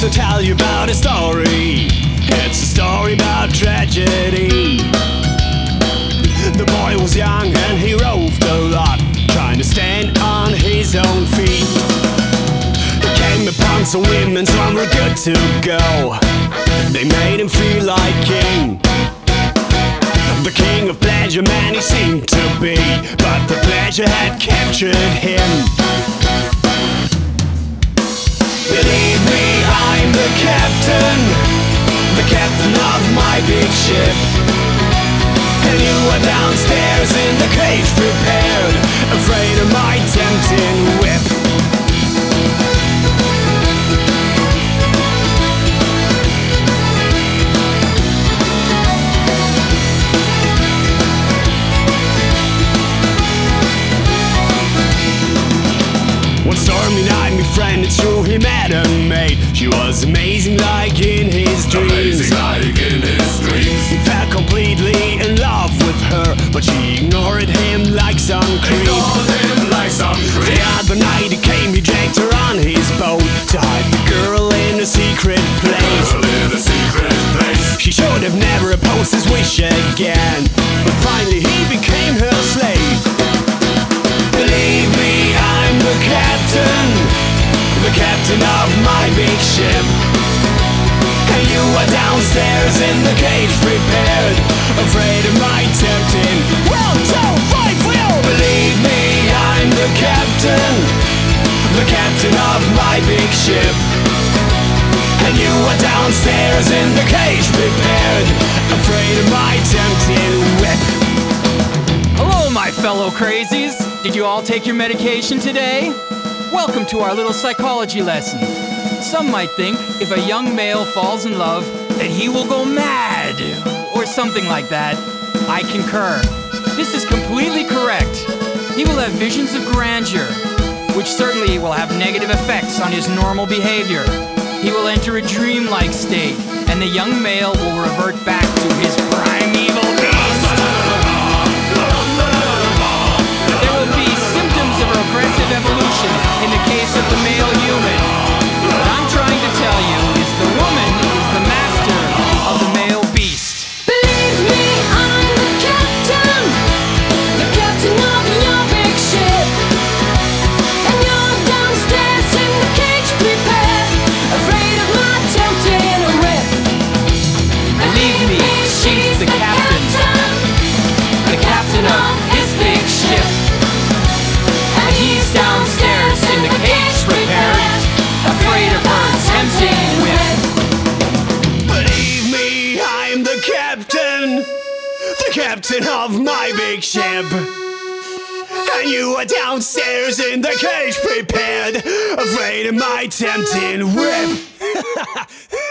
to tell you about a story. It's a story about tragedy. The boy was young and he roved a lot, trying to stand on his own feet. He came upon some women, some were good to go. They made him feel like king. The king of pleasure, man, he seemed to be, but the pleasure had captured him. Believe me, I'm the captain of my big ship. And you are downstairs in the cage prepared, afraid of my tempting whip. One stormy night, my friend, it's true, he met a maid. She was amazing like in his dreams. He fell completely in love with her, but she ignored him like some creep. The other night he came, he dragged her on his boat to hide the girl in a secret place. She should have never opposed his wish again, but finally he became her slave. Believe me, I'm the captain of my big ship. And you are downstairs in the cage prepared, afraid of my tempting. Well, don't fight, will. Believe me, I'm the captain of my big ship. And you are downstairs in the cage prepared, afraid of my tempting whip. Hello, my fellow crazies. Did you all take your medication today? Welcome to our little psychology lesson. Some might think if a young male falls in love that he will go mad, or something like that. I concur. This is completely correct. He will have visions of grandeur, which certainly will have negative effects on his normal behavior. He will enter a dreamlike state, and the young male will revert back to his primeval beast. There will be symptoms of regressive evolution in the case of the male human. What I'm trying to tell you is the woman is the master of the male beast. Believe me, I'm the captain of your big ship. And you're downstairs in the cage prepared, afraid of my tempting whip. Believe me, she's the captain of his big ship. And he's downstairs in the cage prepared, afraid of her tempting whip. Believe me, I'm the captain of my big ship. And you are downstairs in the cage prepared, afraid of my tempting whip.